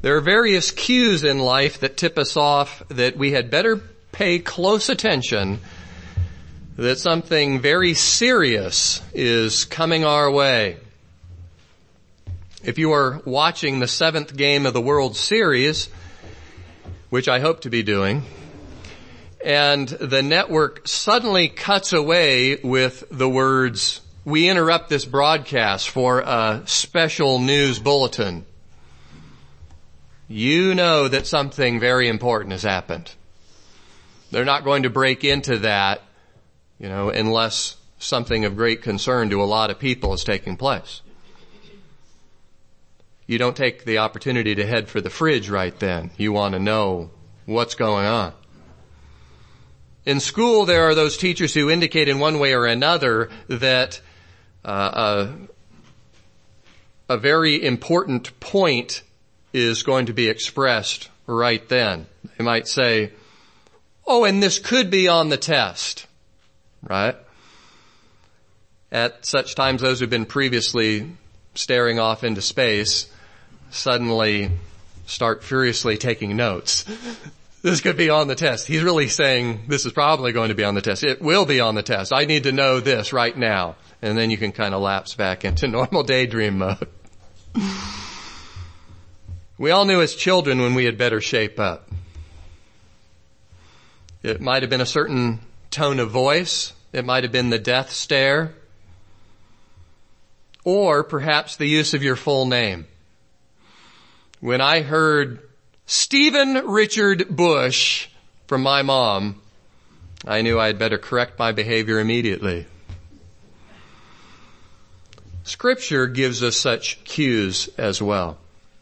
There are various cues in life that tip us off that we had better pay close attention, that something very serious is coming our way. If you are watching the 7th game of the World Series, which I hope to be doing, and the network suddenly cuts away with the words, "We interrupt this broadcast for a special news bulletin," you know that something very important has happened. They're not going to break into that, unless something of great concern to a lot of people is taking place. You don't take the opportunity to head for the fridge right then. You want to know what's going on. In school, there are those teachers who indicate in one way or another that a very important point is going to be expressed right then. They might say, "Oh, and this could be on the test," right? At such times, those who've been previously staring off into space suddenly start furiously taking notes. This could be on the test. He's really saying this is probably going to be on the test. It will be on the test. I need to know this right now. And then you can kind of lapse back into normal daydream mode. We all knew as children when we had better shape up. It might have been a certain tone of voice. It might have been the death stare. Or perhaps the use of your full name. When I heard Stephen Richard Bush from my mom, I knew I had better correct my behavior immediately. Scripture gives us such cues as well.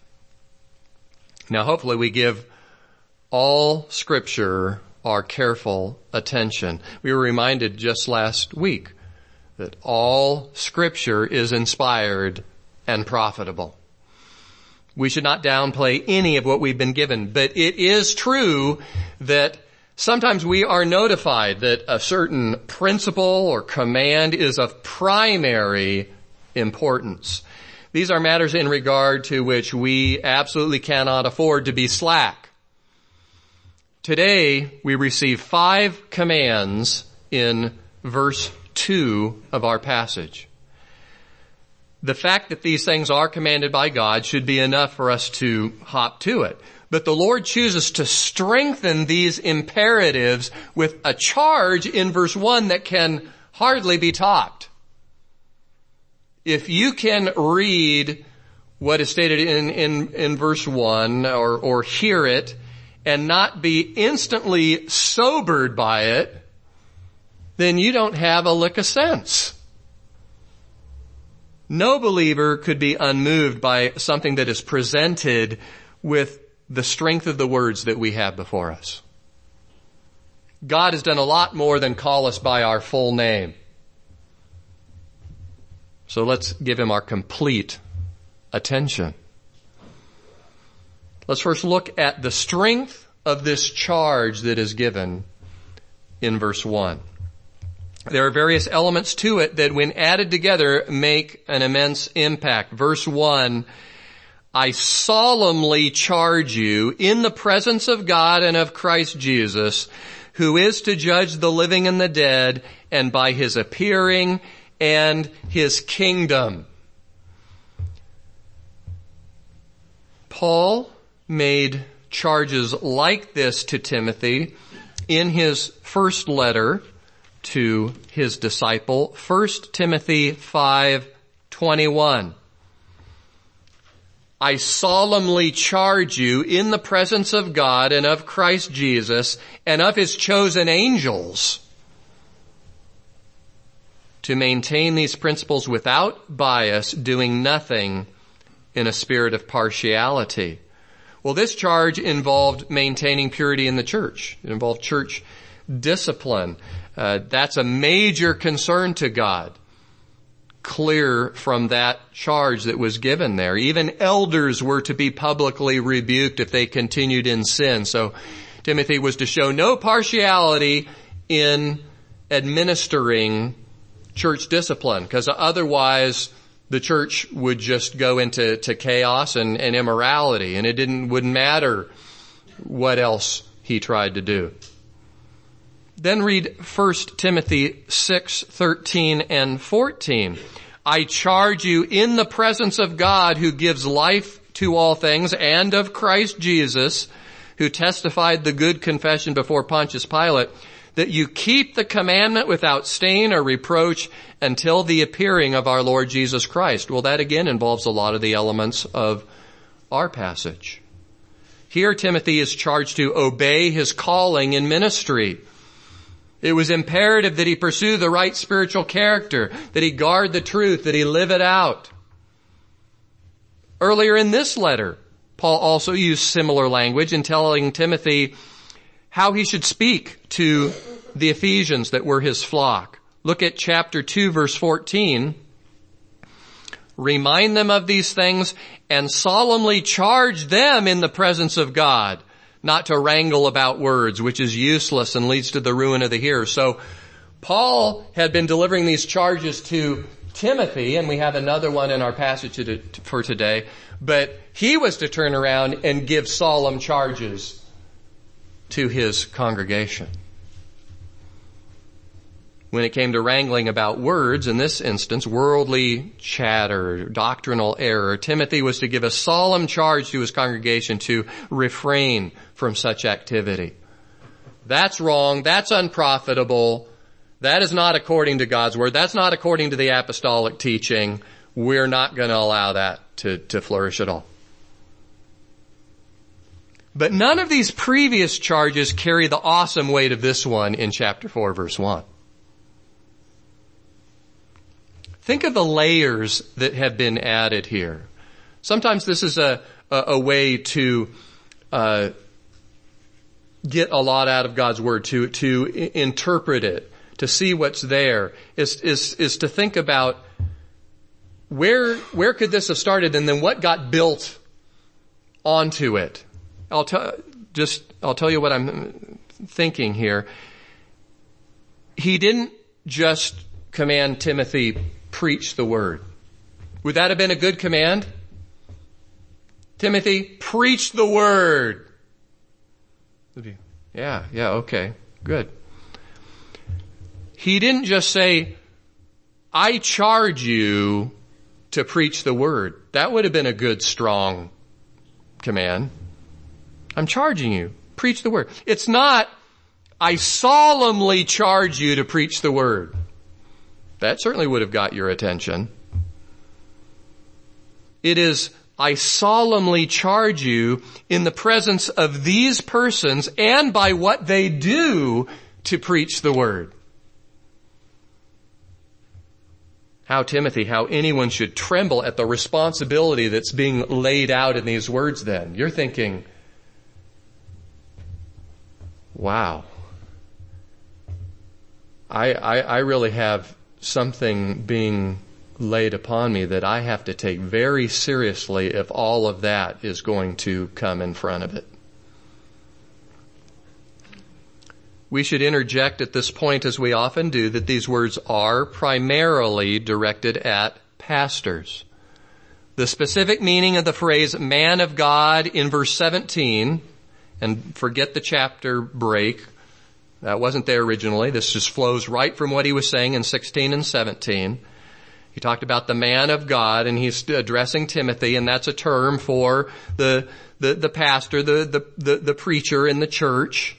Now, hopefully we give all Scripture our careful attention. We were reminded just last week that all Scripture is inspired and profitable. We should not downplay any of what we've been given, but it is true that sometimes we are notified that a certain principle or command is of primary importance. These are matters in regard to which we absolutely cannot afford to be slack. Today, we receive 5 commands in verse 2 of our passage. The fact that these things are commanded by God should be enough for us to hop to it. But the Lord chooses to strengthen these imperatives with a charge in verse 1 that can hardly be topped. If you can read what is stated in verse 1 or hear it and not be instantly sobered by it, then you don't have a lick of sense. No believer could be unmoved by something that is presented with the strength of the words that we have before us. God has done a lot more than call us by our full name. So let's give him our complete attention. Let's first look at the strength of this charge that is given in verse 1. There are various elements to it that when added together make an immense impact. Verse 1, "I solemnly charge you in the presence of God and of Christ Jesus, who is to judge the living and the dead, and by his appearing and his kingdom." Paul made charges like this to Timothy in his first letter to his disciple, 1 Timothy 5:21. "I solemnly charge you in the presence of God and of Christ Jesus and of his chosen angels to maintain these principles without bias, doing nothing in a spirit of partiality." Well, this charge involved maintaining purity in the church. It involved church discipline. That's a major concern to God. Clear from that charge that was given there. Even elders were to be publicly rebuked if they continued in sin. So Timothy was to show no partiality in administering church discipline, because otherwise the church would just go into chaos and immorality, and wouldn't matter what else he tried to do. Then read 1 Timothy 6:13 and 14. I charge you in the presence of God, who gives life to all things, and of Christ Jesus, who testified the good confession before Pontius Pilate, that you keep the commandment without stain or reproach until the appearing of our Lord Jesus Christ. Well, that again involves a lot of the elements of our passage. Here Timothy is charged to obey his calling in ministry. It was imperative that he pursue the right spiritual character, that he guard the truth, that he live it out. Earlier in this letter, Paul also used similar language in telling Timothy how he should speak to the Ephesians that were his flock. Look at chapter 2, verse 14. Remind them of these things and solemnly charge them in the presence of God, not to wrangle about words, which is useless and leads to the ruin of the hearer. So Paul had been delivering these charges to Timothy, and we have another one in our passage for today, but he was to turn around and give solemn charges to his congregation. When it came to wrangling about words, in this instance, worldly chatter, doctrinal error, Timothy was to give a solemn charge to his congregation to refrain from such activity. That's wrong. That's unprofitable. That is not according to God's word. That's not according to the apostolic teaching. We're not going to allow that to flourish at all. But none of these previous charges carry the awesome weight of this one in chapter 4, verse 1. Think of the layers that have been added here. Sometimes this is a way to get a lot out of God's word, to interpret it, to see what's there, is to think about where could this have started, and then what got built onto it. I'll tell you what I'm thinking here. He didn't just command Timothy, preach the word. Would that have been a good command? Timothy, preach the word. Yeah, okay, good. He didn't just say, I charge you to preach the word. That would have been a good, strong command. I'm charging you, preach the word. It's not, I solemnly charge you to preach the word. That certainly would have got your attention. It is, I solemnly charge you in the presence of these persons and by what they do to preach the word. How anyone should tremble at the responsibility that's being laid out in these words then. You're thinking, wow, I really have something being laid upon me that I have to take very seriously if all of that is going to come in front of it. We should interject at this point, as we often do, that these words are primarily directed at pastors. The specific meaning of the phrase man of God in verse 17, and forget the chapter break, that wasn't there originally. This just flows right from what he was saying in 16 and 17. He talked about the man of God, and he's addressing Timothy, and that's a term for the pastor, the preacher in the church.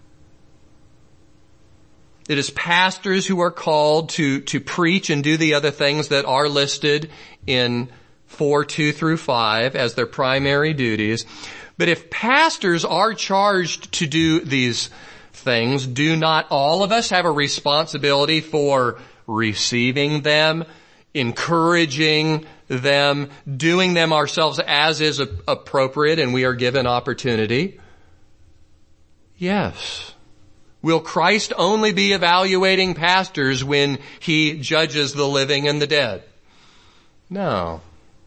It is pastors who are called to preach and do the other things that are listed in 4:2 through 5 as their primary duties. But if pastors are charged to do these things, do not all of us have a responsibility for receiving them, encouraging them, doing them ourselves as is appropriate and we are given opportunity? Yes. Will Christ only be evaluating pastors when he judges the living and the dead? No.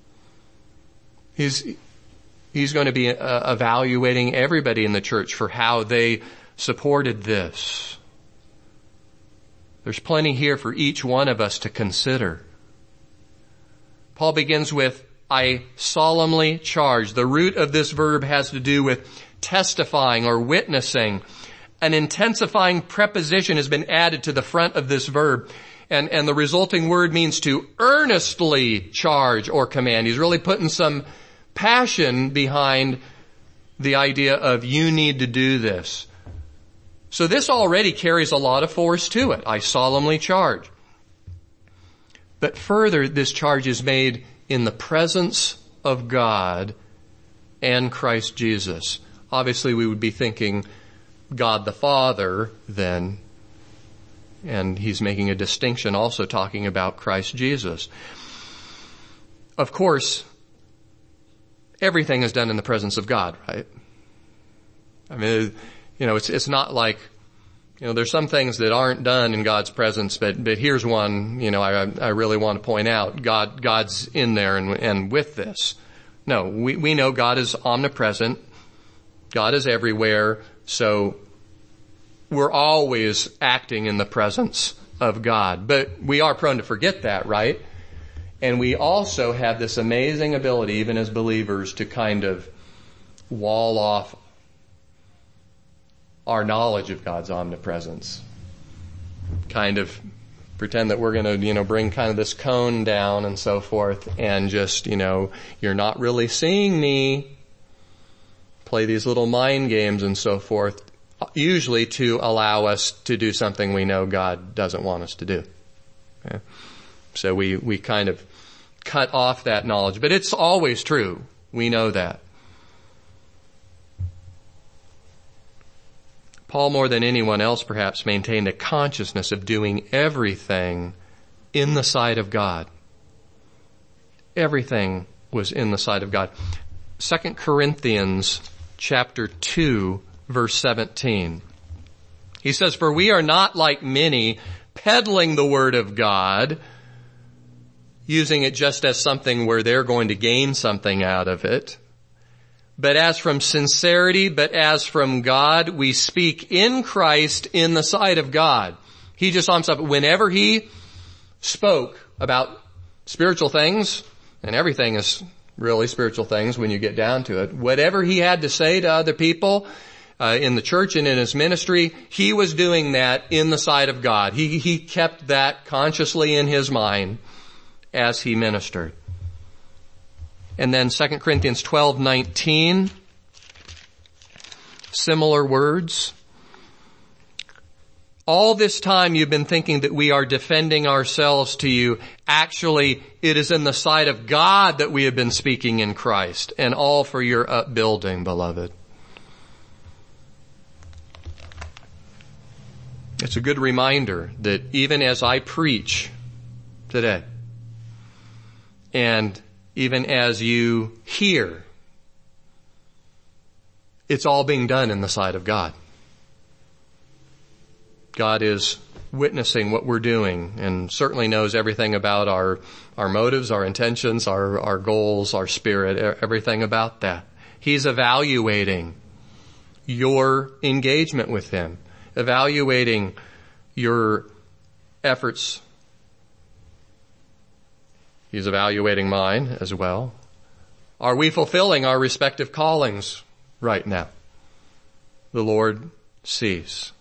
He's going to be evaluating everybody in the church for how they supported this. There's plenty here for each one of us to consider. Paul begins with, I solemnly charge. The root of this verb has to do with testifying or witnessing. An intensifying preposition has been added to the front of this verb. And the resulting word means to earnestly charge or command. He's really putting some passion behind the idea of you need to do this. So this already carries a lot of force to it. I solemnly charge. But further, this charge is made in the presence of God and Christ Jesus. Obviously, we would be thinking God the Father then, and he's making a distinction also talking about Christ Jesus. Of course, everything is done in the presence of God, right? I mean, it's not like, there's some things that aren't done in God's presence, but here's one, I really want to point out. God's in there and with this. No, we know God is omnipresent. God is everywhere. So we're always acting in the presence of God. But we are prone to forget that, right? And we also have this amazing ability, even as believers, to kind of wall off our knowledge of God's omnipresence. Kind of pretend that we're going to, bring kind of this cone down and so forth, and just, you're not really seeing me. Play these little mind games and so forth, usually to allow us to do something we know God doesn't want us to do. Okay? So we kind of cut off that knowledge, but it's always true. We know that. Paul, more than anyone else perhaps, maintained a consciousness of doing everything in the sight of God. Everything was in the sight of God. 2 Corinthians chapter 2, verse 17. He says, for we are not like many peddling the word of God, using it just as something where they're going to gain something out of it. But as from sincerity, but as from God, we speak in Christ in the sight of God. He just saw himself, whenever he spoke about spiritual things, and everything is really spiritual things when you get down to it, whatever he had to say to other people in the church and in his ministry, he was doing that in the sight of God. He kept that consciously in his mind as he ministered. And then 2 Corinthians 12:19, similar words. All this time you've been thinking that we are defending ourselves to you. Actually, it is in the sight of God that we have been speaking in Christ, and all for your upbuilding, beloved. It's a good reminder that even as I preach today, and even as you hear, it's all being done in the sight of God. God is witnessing what we're doing and certainly knows everything about our motives, our intentions, our goals, our spirit, everything about that. He's evaluating your engagement with him, evaluating your efforts. He's evaluating mine as well. Are we fulfilling our respective callings right now? The Lord sees.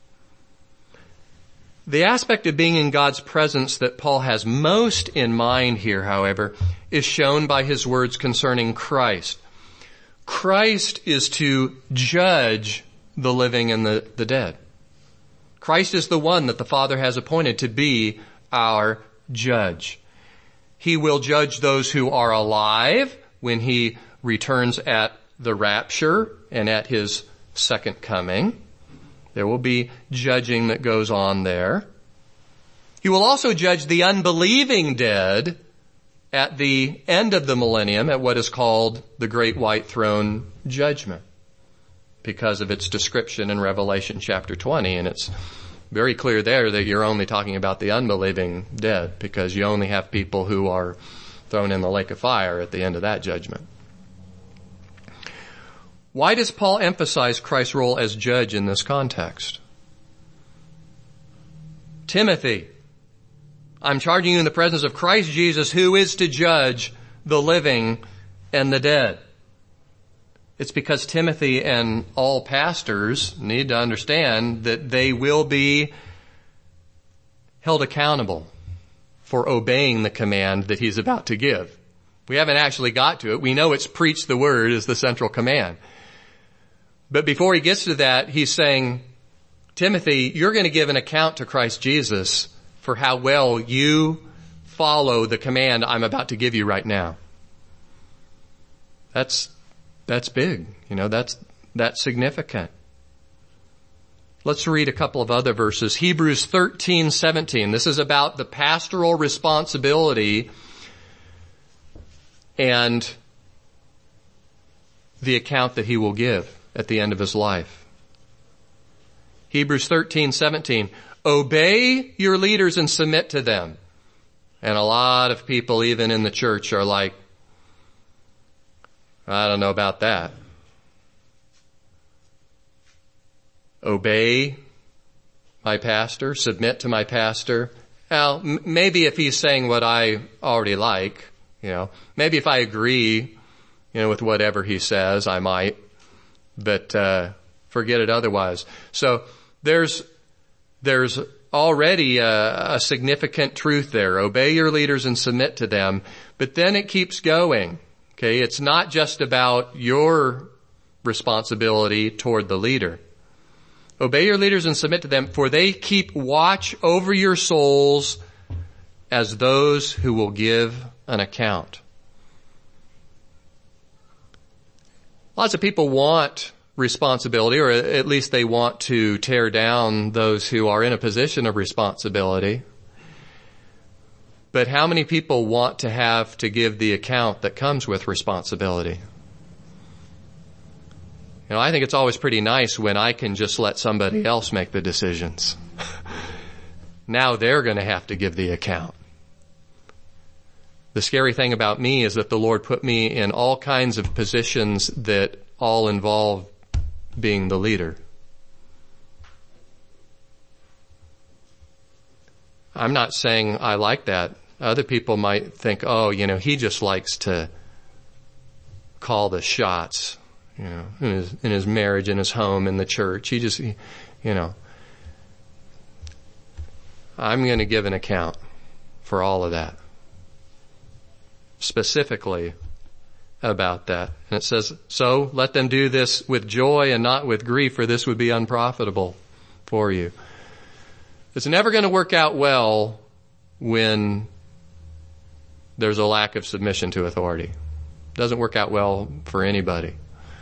The aspect of being in God's presence that Paul has most in mind here, however, is shown by his words concerning Christ. Christ is to judge the living and the dead. Christ is the one that the Father has appointed to be our judge. He will judge those who are alive when he returns at the rapture and at his second coming. There will be judging that goes on there. He will also judge the unbelieving dead at the end of the millennium at what is called the Great White Throne Judgment, because of its description in Revelation chapter 20. And it's very clear there that you're only talking about the unbelieving dead, because you only have people who are thrown in the lake of fire at the end of that judgment. Why does Paul emphasize Christ's role as judge in this context? Timothy, I'm charging you in the presence of Christ Jesus, who is to judge the living and the dead. It's because Timothy and all pastors need to understand that they will be held accountable for obeying the command that he's about to give. We haven't actually got to it. We know it's preach the word is the central command. But before he gets to that, he's saying, Timothy, you're going to give an account to Christ Jesus for how well you follow the command I'm about to give you right now. That's big. That's significant. Let's read a couple of other verses. Hebrews 13:17. This is about the pastoral responsibility and the account that he will give at the end of his life. Hebrews 13:17. Obey your leaders and submit to them. And a lot of people, even in the church, are like, I don't know about that. Obey my pastor, submit to my pastor. Well, maybe if he's saying what I already like, maybe if I agree, with whatever he says, I might, but, forget it otherwise. So there's already a significant truth there. Obey your leaders and submit to them. But then it keeps going. Okay. It's not just about your responsibility toward the leader. Obey your leaders and submit to them, for they keep watch over your souls as those who will give an account. Lots of people want responsibility, or at least they want to tear down those who are in a position of responsibility. But how many people want to have to give the account that comes with responsibility? I think it's always pretty nice when I can just let somebody else make the decisions. Now they're going to have to give the account. The scary thing about me is that the Lord put me in all kinds of positions that all involve being the leader. I'm not saying I like that. Other people might think, he just likes to call the shots. In his marriage, in his home, in the church. I'm going to give an account for all of that. Specifically about that. And it says, so let them do this with joy and not with grief, for this would be unprofitable for you. It's never going to work out well when there's a lack of submission to authority. It doesn't work out well for anybody.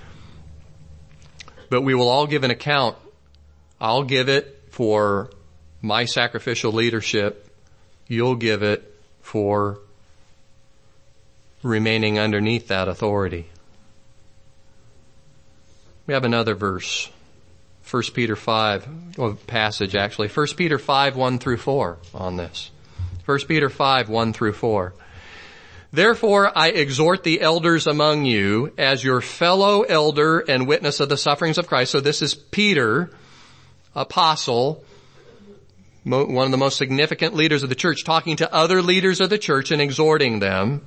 But we will all give an account. I'll give it for my sacrificial leadership. You'll give it for remaining underneath that authority. We have another verse. 1 Peter 5, passage actually. 1 Peter 5, 1 through 4 on this. 1 Peter 5, 1 through 4. Therefore, I exhort the elders among you as your fellow elder and witness of the sufferings of Christ. So this is Peter, apostle, one of the most significant leaders of the church, talking to other leaders of the church and exhorting them.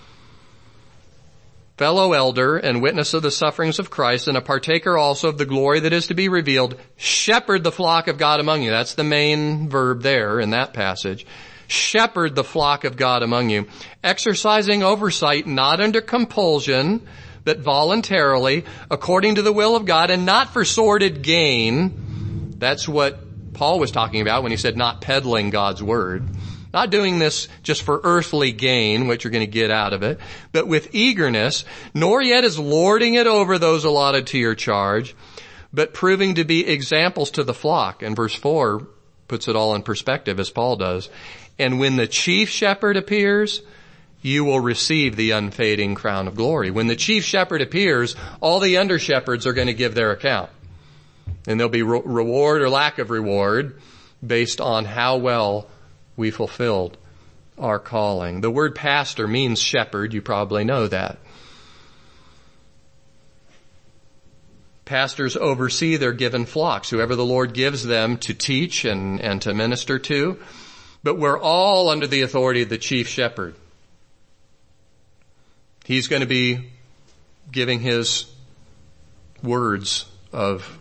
Fellow elder and witness of the sufferings of Christ, and a partaker also of the glory that is to be revealed. Shepherd the flock of God among you. That's the main verb there in that passage. Shepherd the flock of God among you, exercising oversight not under compulsion, but voluntarily, according to the will of God, and not for sordid gain. That's what Paul was talking about when he said not peddling God's word. Not doing this just for earthly gain, what you're going to get out of it, but with eagerness, nor yet as lording it over those allotted to your charge, but proving to be examples to the flock. And verse 4 puts it all in perspective, as Paul does. And when the chief shepherd appears, you will receive the unfading crown of glory. When the chief shepherd appears, all the under shepherds are going to give their account. And there'll be reward or lack of reward based on how well we fulfilled our calling. The word pastor means shepherd. You probably know that. Pastors oversee their given flocks, whoever the Lord gives them to teach and to minister to. But we're all under the authority of the chief shepherd. He's going to be giving his words of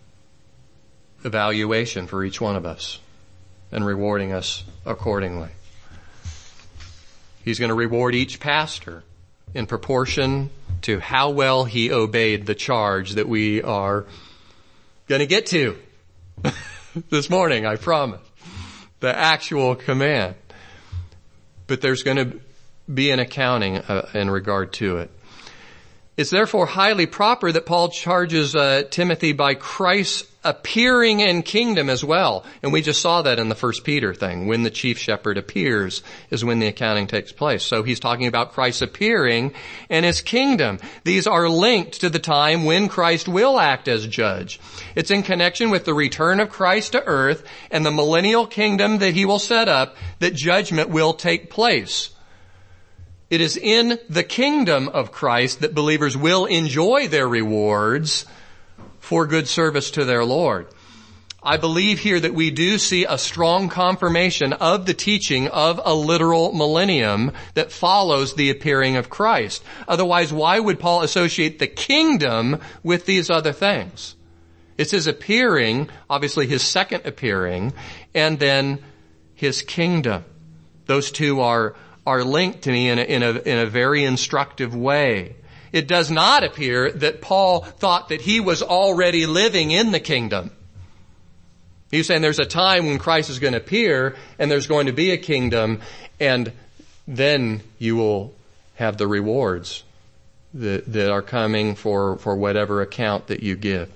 evaluation for each one of us and rewarding us accordingly. He's going to reward each pastor in proportion to how well he obeyed the charge that we are going to get to this morning, I promise. The actual command. But there's going to be an accounting in regard to it. It's therefore highly proper that Paul charges Timothy by Christ's appearing in kingdom as well. And we just saw that in the 1 Peter thing. When the chief shepherd appears is when the accounting takes place. So he's talking about Christ's appearing and his kingdom. These are linked to the time when Christ will act as judge. It's in connection with the return of Christ to earth and the millennial kingdom that he will set up that judgment will take place. It is in the kingdom of Christ that believers will enjoy their rewards for good service to their Lord. I believe here that we do see a strong confirmation of the teaching of a literal millennium that follows the appearing of Christ. Otherwise, why would Paul associate the kingdom with these other things? It's his appearing, obviously his second appearing, and then his kingdom. Those two are linked to me in a very instructive way. It does not appear that Paul thought that he was already living in the kingdom. He's saying there's a time when Christ is going to appear and there's going to be a kingdom, and then you will have the rewards that are coming for whatever account that you give.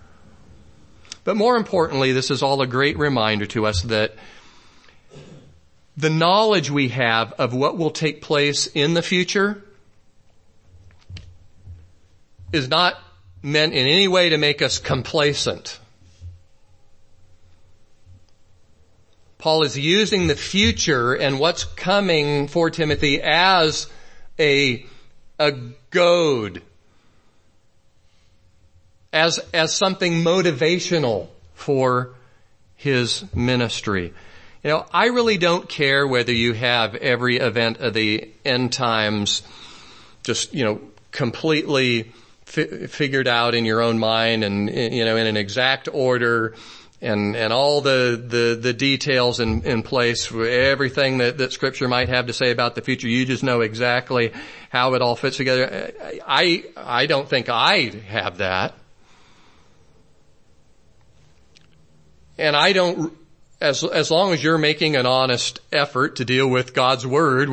But more importantly, this is all a great reminder to us that the knowledge we have of what will take place in the future is not meant in any way to make us complacent. Paul is using the future and what's coming for Timothy as a goad, as something motivational for his ministry. You know, I really don't care whether you have every event of the end times just, completely figured out in your own mind and, in an exact order and all the details in place for everything that Scripture might have to say about the future. You just know exactly how it all fits together. I don't think I have that. And I don't, as long as you're making an honest effort to deal with God's Word,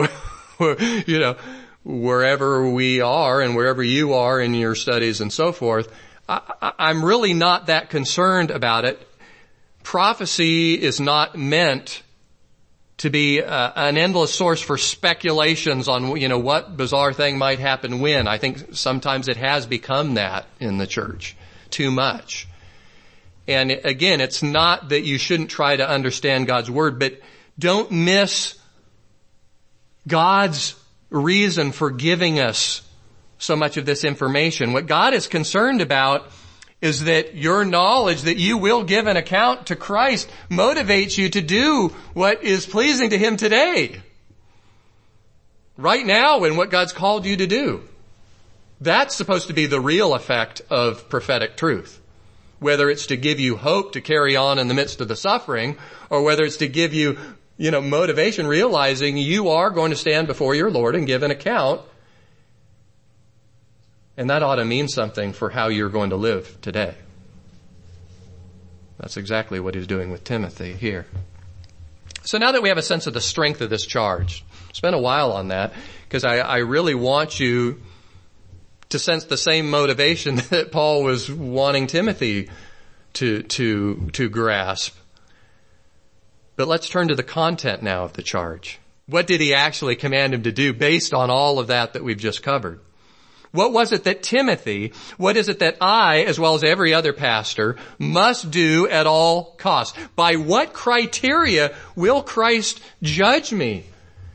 wherever we are and wherever you are in your studies and so forth, I'm really not that concerned about it. Prophecy is not meant to be an endless source for speculations on, what bizarre thing might happen when. I think sometimes it has become that in the church too much. And again, it's not that you shouldn't try to understand God's Word, but don't miss God's reason for giving us so much of this information. What God is concerned about is that your knowledge that you will give an account to Christ motivates you to do what is pleasing to Him today. Right now, in what God's called you to do. That's supposed to be the real effect of prophetic truth. Whether it's to give you hope to carry on in the midst of the suffering, or whether it's to give you, motivation, realizing you are going to stand before your Lord and give an account. And that ought to mean something for how you're going to live today. That's exactly what he's doing with Timothy here. So now that we have a sense of the strength of this charge, spend a while on that, because I really want you to sense the same motivation that Paul was wanting Timothy to grasp. But let's turn to the content now of the charge. What did he actually command him to do based on all of that we've just covered? What was it that Timothy, what is it that I, as well as every other pastor, must do at all costs? By what criteria will Christ judge me?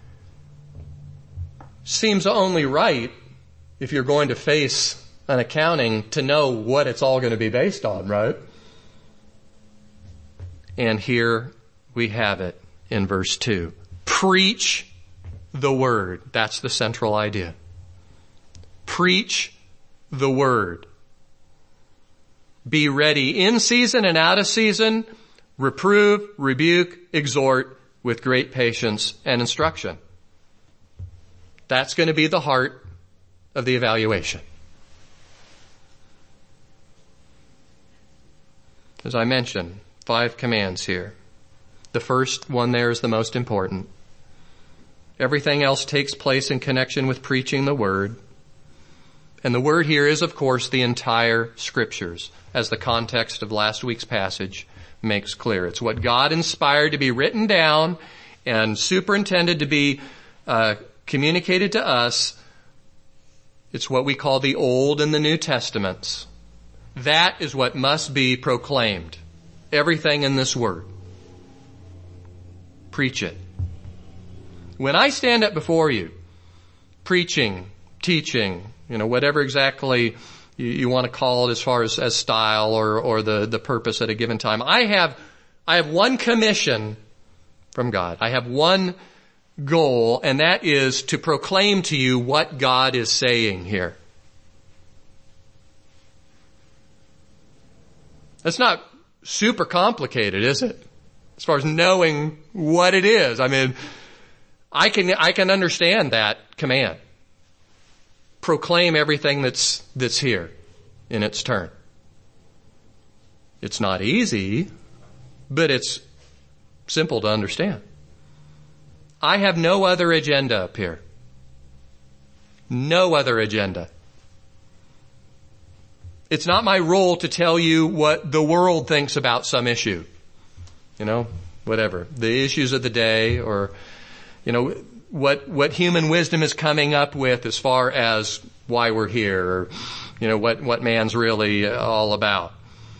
Seems only right, if you're going to face an accounting, to know what it's all going to be based on, right? And here we have it in verse 2. Preach the word. That's the central idea. Preach the word. Be ready in season and out of season. Reprove, rebuke, exhort with great patience and instruction. That's going to be the heart of the evaluation. As I mentioned, 5 commands here. The first one there is the most important. Everything else takes place in connection with preaching the word. And the word here is, of course, the entire scriptures, as the context of last week's passage makes clear. It's what God inspired to be written down and superintended to be communicated to us. It's what we call the Old and the New Testaments. That is what must be proclaimed. Everything in this word. Preach it. When I stand up before you, preaching, teaching, whatever exactly you want to call it as far as style or the purpose at a given time, I have one commission from God. I have one goal, and that is to proclaim to you what God is saying here. That's not super complicated, is it? As far as knowing what it is. I mean, I can understand that command. Proclaim everything that's here in its turn. It's not easy, but it's simple to understand. I have no other agenda up here. No other agenda. It's not my role to tell you what the world thinks about some issue. Whatever. The issues of the day or, what human wisdom is coming up with as far as why we're here or, what man's really all about.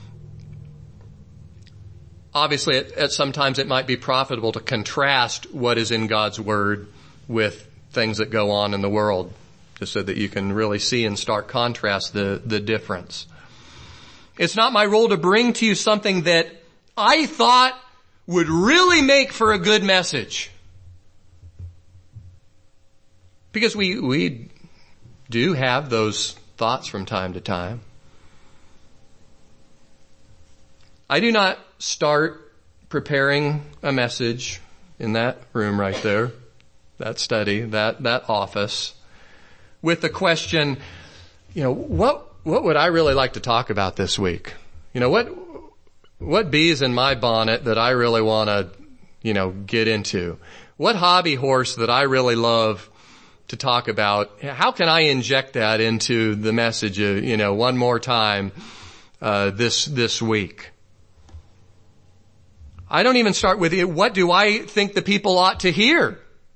Obviously, at sometimes it might be profitable to contrast what is in God's Word with things that go on in the world, just so that you can really see in stark contrast the difference. It's not my role to bring to you something that I thought would really make for a good message. Because we do have those thoughts from time to time. I do not start preparing a message in that room right there, that study, that office, with the question, what would I really like to talk about this week? What bee's in my bonnet that I really want to, get into? What hobby horse that I really love to talk about? How can I inject that into the message, one more time, this week? I don't even start with, what do I think the people ought to hear?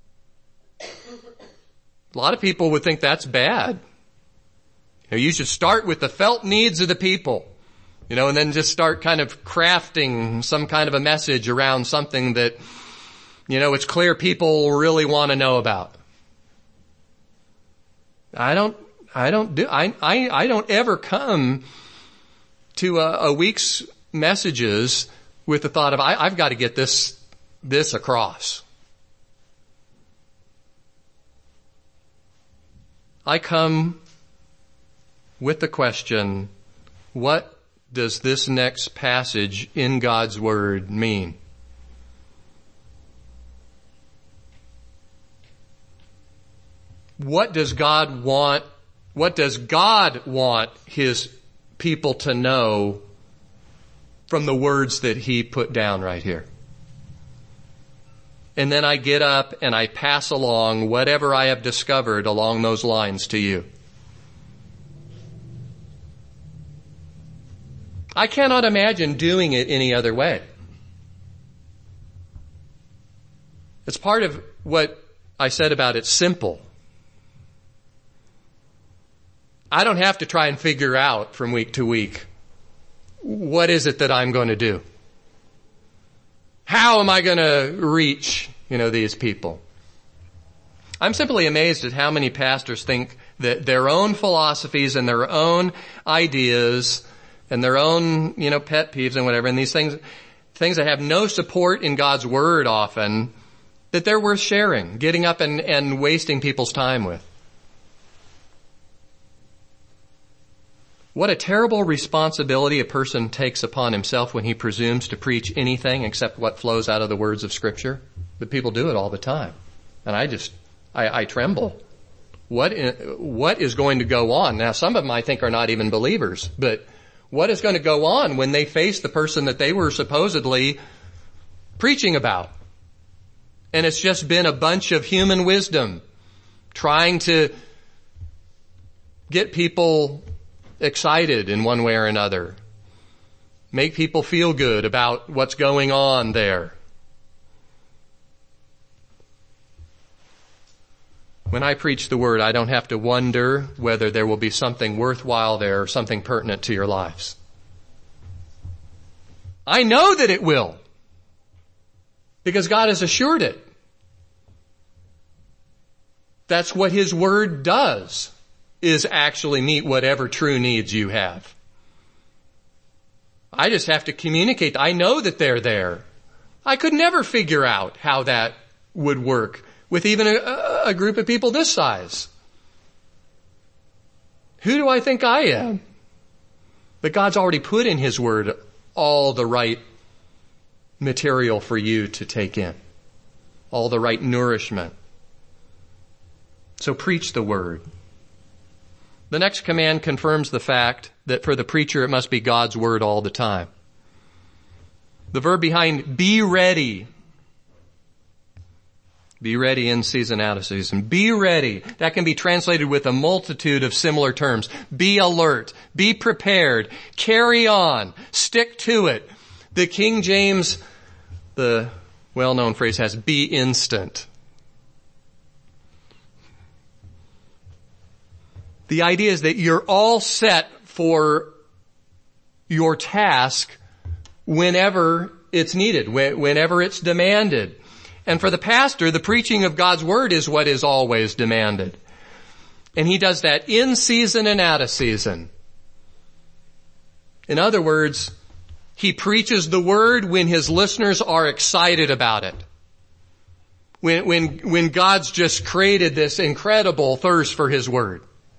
A lot of people would think that's bad. You should start with the felt needs of the people, and then just start kind of crafting some kind of a message around something that, it's clear people really want to know about. I don't ever come to a week's messages with the thought of, I've got to get this across. I come with the question, what does this next passage in God's Word mean? What does God want His people to know from the words that He put down right here? And then I get up and I pass along whatever I have discovered along those lines to you. I cannot imagine doing it any other way. It's part of what I said about it's simple. I don't have to try and figure out from week to week, what is it that I'm going to do? How am I going to reach, these people? I'm simply amazed at how many pastors think that their own philosophies and their own ideas and their own, pet peeves and whatever, and these things, things that have no support in God's Word often, that they're worth sharing, getting up and wasting people's time with. What a terrible responsibility a person takes upon himself when he presumes to preach anything except what flows out of the words of Scripture. But people do it all the time. And I tremble. What is going to go on? Now, some of them I think are not even believers, but what is going to go on when they face the person that they were supposedly preaching about? And it's just been a bunch of human wisdom trying to get people excited in one way or another, make people feel good about what's going on there. When I preach the Word, I don't have to wonder whether there will be something worthwhile there or something pertinent to your lives. I know that it will, because God has assured it. That's what His Word does, is actually meet whatever true needs you have. I just have to communicate. I know that they're there. I could never figure out how that would work with even a group of people this size. Who do I think I am? But God's already put in His Word all the right material for you to take in, all the right nourishment. So preach the Word. The next command confirms the fact that for the preacher it must be God's Word all the time. The verb behind be ready. Be ready in season, out of season. Be ready. That can be translated with a multitude of similar terms. Be alert. Be prepared. Carry on. Stick to it. The King James, the well-known phrase has be instant. The idea is that you're all set for your task whenever it's needed, whenever it's demanded. And for the pastor, the preaching of God's Word is what is always demanded. And he does that in season and out of season. In other words, he preaches the Word when his listeners are excited about it. When God's just created this incredible thirst for His Word.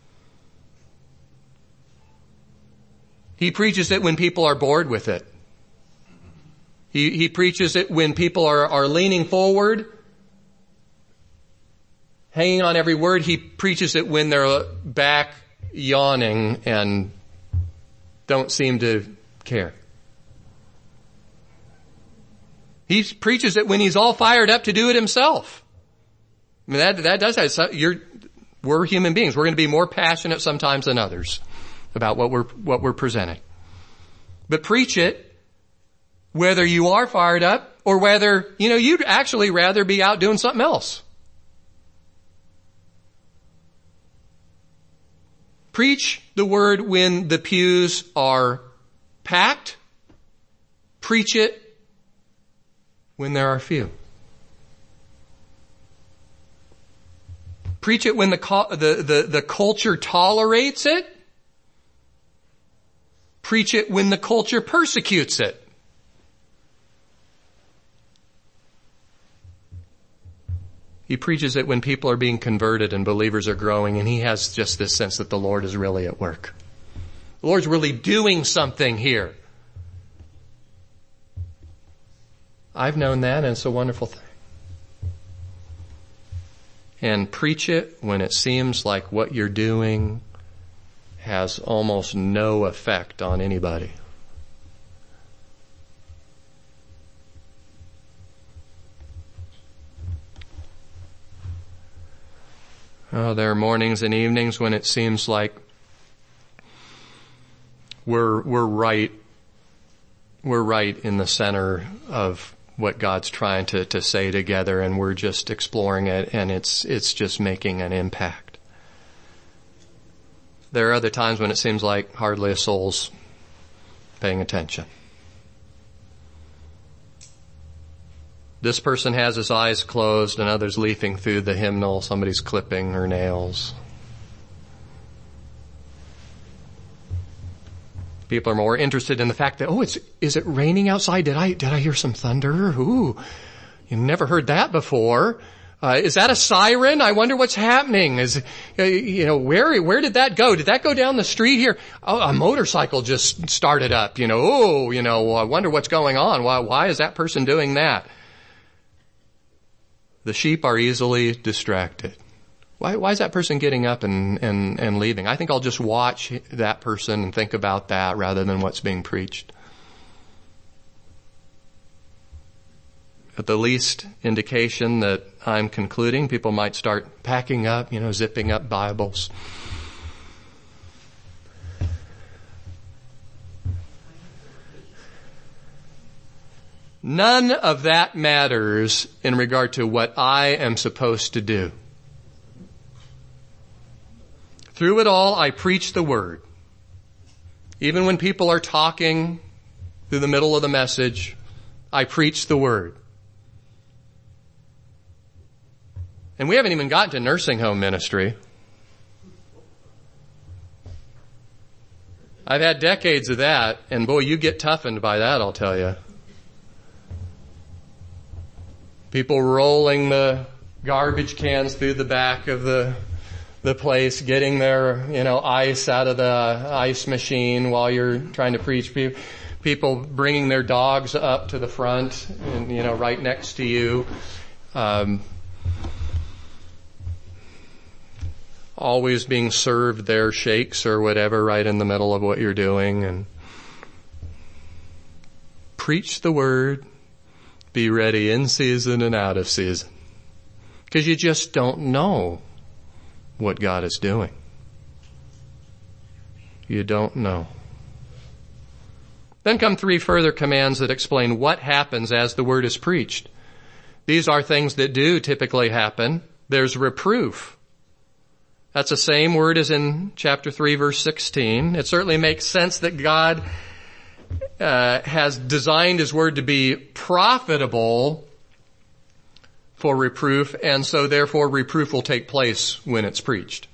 He preaches it when people are bored with it. He preaches it when people are leaning forward, hanging on every word. He preaches it when they're back yawning and don't seem to care. He preaches it when he's all fired up to do it himself. I mean, that does that. We're human beings. We're going to be more passionate sometimes than others about what we're presenting. But preach it whether you are fired up or whether, you'd actually rather be out doing something else. Preach the Word when the pews are packed. Preach it when there are few. Preach it when the culture tolerates it. Preach it when the culture persecutes it. He preaches it when people are being converted and believers are growing, and he has just this sense that the Lord is really at work. The Lord's really doing something here. I've known that, and it's a wonderful thing. And preach it when it seems like what you're doing has almost no effect on anybody. Oh, there are mornings and evenings when it seems like we're right in the center of what God's trying to say together, and we're just exploring it, and it's just making an impact. There are other times when it seems like hardly a soul's paying attention. This person has his eyes closed, and others leafing through the hymnal. Somebody's clipping her nails. People are more interested in the fact that, is it raining outside? Did I hear some thunder? Ooh, you never heard that before. Is that a siren? I wonder what's happening. Where did that go? Did that go down the street here? Oh, a motorcycle just started up. I wonder what's going on. Why is that person doing that? The sheep are easily distracted. Why is that person getting up and leaving? I think I'll just watch that person and think about that rather than what's being preached. At the least indication that I'm concluding, people might start packing up, zipping up Bibles. None of that matters in regard to what I am supposed to do. Through it all, I preach the word. Even when people are talking through the middle of the message, I preach the word. And we haven't even gotten to nursing home ministry. I've had decades of that, and boy, you get toughened by that, I'll tell you. People rolling the garbage cans through the back of the place, getting their, ice out of the ice machine while you're trying to preach. People bringing their dogs up to the front and, right next to you. Always being served their shakes or whatever right in the middle of what you're doing, and preach the word, be ready in season and out of season. Because you just don't know what God is doing. You don't know. Then come 3 further commands that explain what happens as the word is preached. These are things that do typically happen. There's reproof. That's the same word as in chapter 3, verse 16. It certainly makes sense that God has designed His word to be profitable for reproof, and so therefore reproof will take place when it's preached.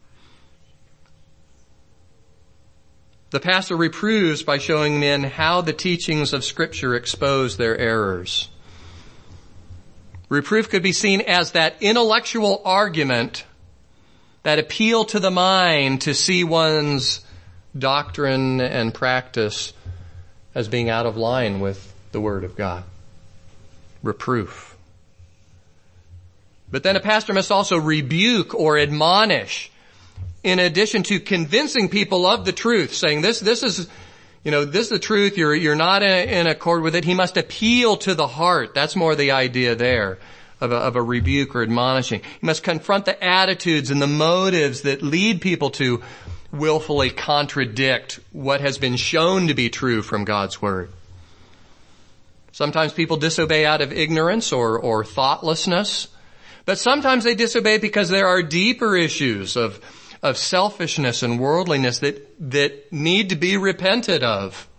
The pastor reproves by showing men how the teachings of Scripture expose their errors. Reproof could be seen as that intellectual argument, that appeal to the mind to see one's doctrine and practice as being out of line with the Word of God. Reproof. But then a pastor must also rebuke or admonish, in addition to convincing people of the truth, saying this is the truth, you're not in accord with it. He must appeal to the heart. That's more the idea there of a rebuke or admonishing. He must confront the attitudes and the motives that lead people to willfully contradict what has been shown to be true from God's Word. Sometimes people disobey out of ignorance or thoughtlessness, but sometimes they disobey because there are deeper issues of selfishness and worldliness that need to be repented of.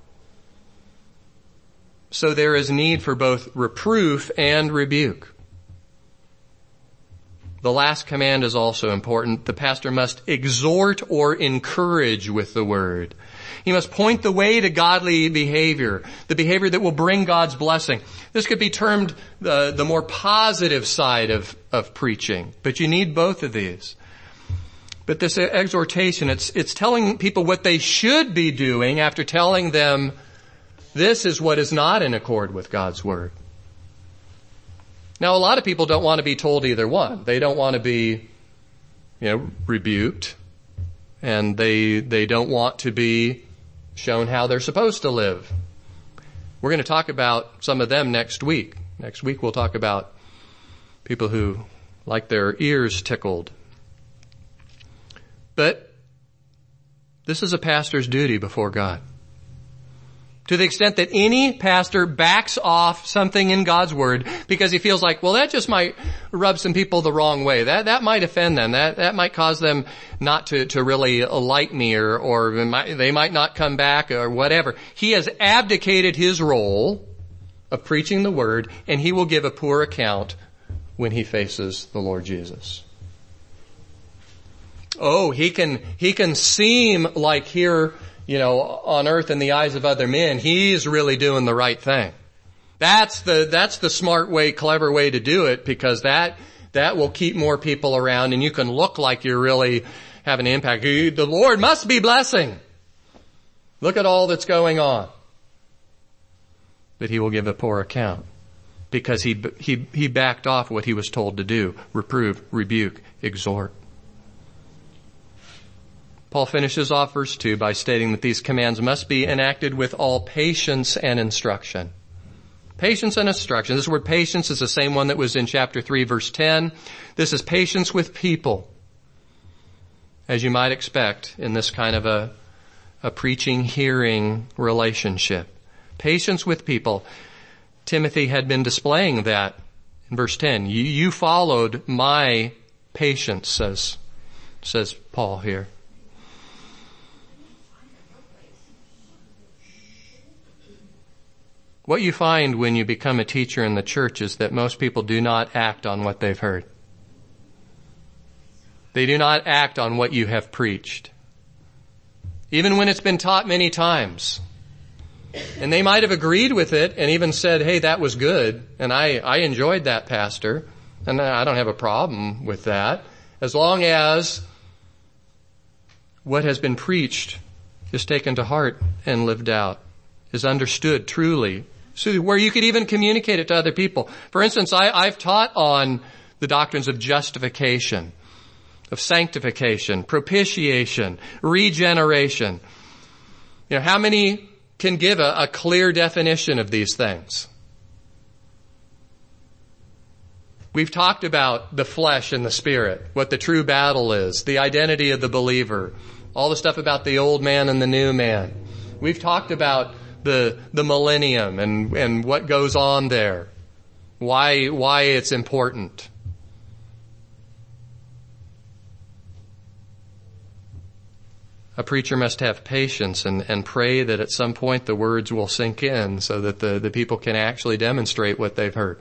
So there is need for both reproof and rebuke. The last command is also important. The pastor must exhort or encourage with the word. He must point the way to godly behavior, the behavior that will bring God's blessing. This could be termed the more positive side of preaching, but you need both of these. But this exhortation, it's telling people what they should be doing after telling them this is what is not in accord with God's word. Now, a lot of people don't want to be told either one. They don't want to be, rebuked, and they don't want to be shown how they're supposed to live. We're going to talk about some of them next week. Next week we'll talk about people who like their ears tickled. But this is a pastor's duty before God. To the extent that any pastor backs off something in God's word because he feels like, well, that just might rub some people the wrong way. That might offend them. That might cause them not to really like me or they might not come back or whatever. He has abdicated his role of preaching the word, and he will give a poor account when he faces the Lord Jesus. Oh, he can seem like here, on earth in the eyes of other men, he's really doing the right thing. That's the smart way, clever way to do it, because that will keep more people around and you can look like you're really having an impact. The Lord must be blessing. Look at all that's going on. But he will give a poor account because he backed off what he was told to do. Reprove, rebuke, exhort. Paul finishes off verse 2 by stating that these commands must be enacted with all patience and instruction. Patience and instruction. This word patience is the same one that was in chapter 3, verse 10. This is patience with people, as you might expect in this kind of a preaching-hearing relationship. Patience with people. Timothy had been displaying that in verse 10. You followed my patience, says Paul here. What you find when you become a teacher in the church is that most people do not act on what they've heard. They do not act on what you have preached, even when it's been taught many times. And they might have agreed with it and even said, hey, that was good, and I enjoyed that, Pastor, and I don't have a problem with that, as long as what has been preached is taken to heart and lived out, is understood truly, so where you could even communicate it to other people. For instance, I've taught on the doctrines of justification, of sanctification, propitiation, regeneration. How many can give a clear definition of these things? We've talked about the flesh and the spirit, what the true battle is, the identity of the believer, all the stuff about the old man and the new man. We've talked about the millennium and what goes on there, why it's important. A preacher must have patience and pray that at some point the words will sink in so that the people can actually demonstrate what they've heard.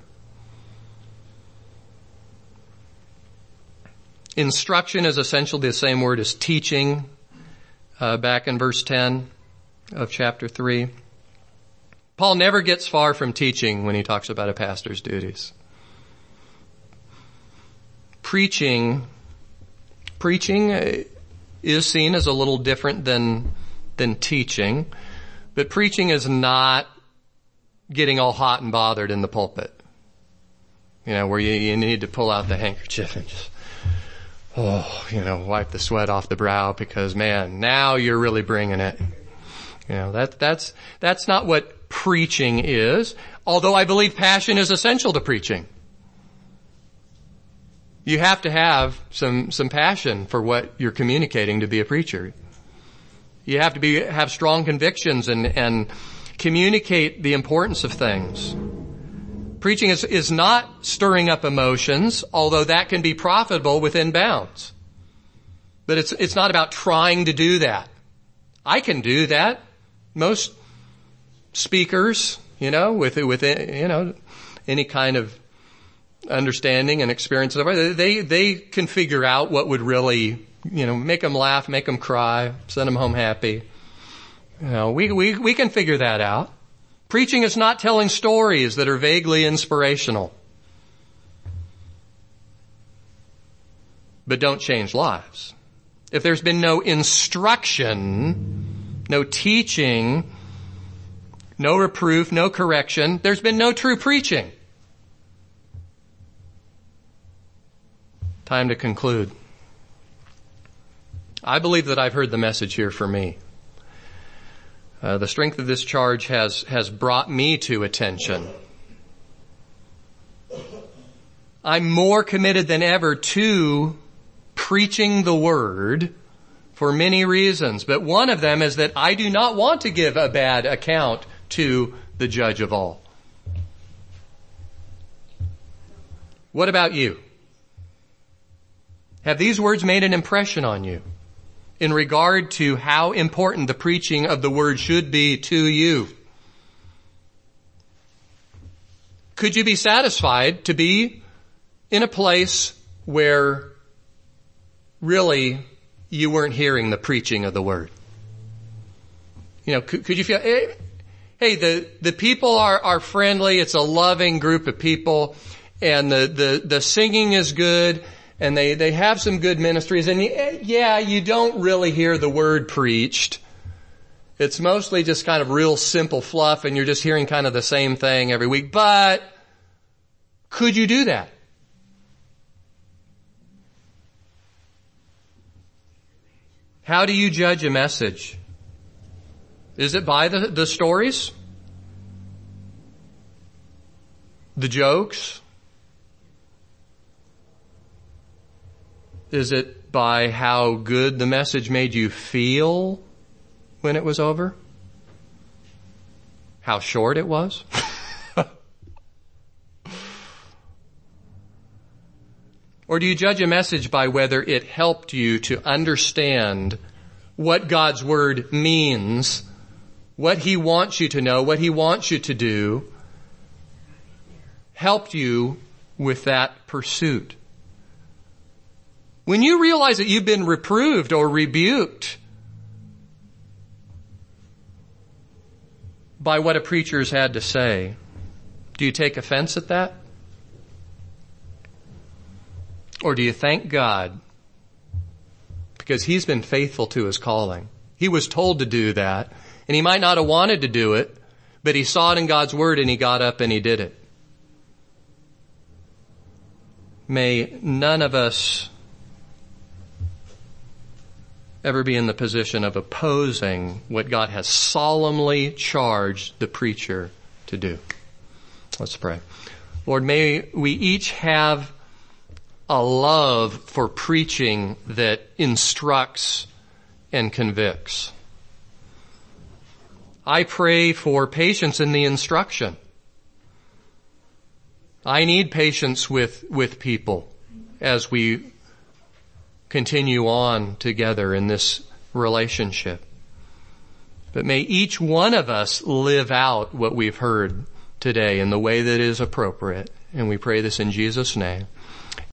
Instruction is essentially the same word as teaching, back in verse 10 of chapter 3. Paul never gets far from teaching when he talks about a pastor's duties. Preaching is seen as a little different than teaching, but preaching is not getting all hot and bothered in the pulpit. Where you need to pull out the handkerchief and just, wipe the sweat off the brow because, man, now you're really bringing it. That's not what preaching is, although I believe passion is essential to preaching. You have to have some passion for what you're communicating to be a preacher. You have to have strong convictions and communicate the importance of things. Preaching is not stirring up emotions, although that can be profitable within bounds. But it's not about trying to do that. I can do that. Most speakers, with any kind of understanding and experience, they can figure out what would really, make them laugh, make them cry, send them home happy. We can figure that out. Preaching is not telling stories that are vaguely inspirational, but don't change lives. If there's been no instruction, no teaching, no reproof, no correction, there's been no true preaching. Time to conclude. I believe that I've heard the message here for me. The strength of this charge has brought me to attention. I'm more committed than ever to preaching the word for many reasons, but one of them is that I do not want to give a bad account to the judge of all. What about you? Have these words made an impression on you in regard to how important the preaching of the word should be to you? Could you be satisfied to be in a place where really you weren't hearing the preaching of the word? Could you feel, hey, the people are friendly. It's a loving group of people, and the singing is good, and they have some good ministries, and you don't really hear the word preached. It's mostly just kind of real simple fluff, and you're just hearing kind of the same thing every week. But could you do that? How do you judge a message? Is it by the stories? The jokes? Is it by how good the message made you feel when it was over? How short it was? Or do you judge a message by whether it helped you to understand what God's Word means, what He wants you to know, what He wants you to do, helped you with that pursuit? When you realize that you've been reproved or rebuked by what a preacher's had to say, do you take offense at that? Or do you thank God because He's been faithful to His calling? He was told to do that, and He might not have wanted to do it, but He saw it in God's Word and He got up and He did it. May none of us ever be in the position of opposing what God has solemnly charged the preacher to do. Let's pray. Lord, may we each have a love for preaching that instructs and convicts. I pray for patience in the instruction. I need patience with people as we continue on together in this relationship. But may each one of us live out what we've heard today in the way that is appropriate. And we pray this in Jesus' name.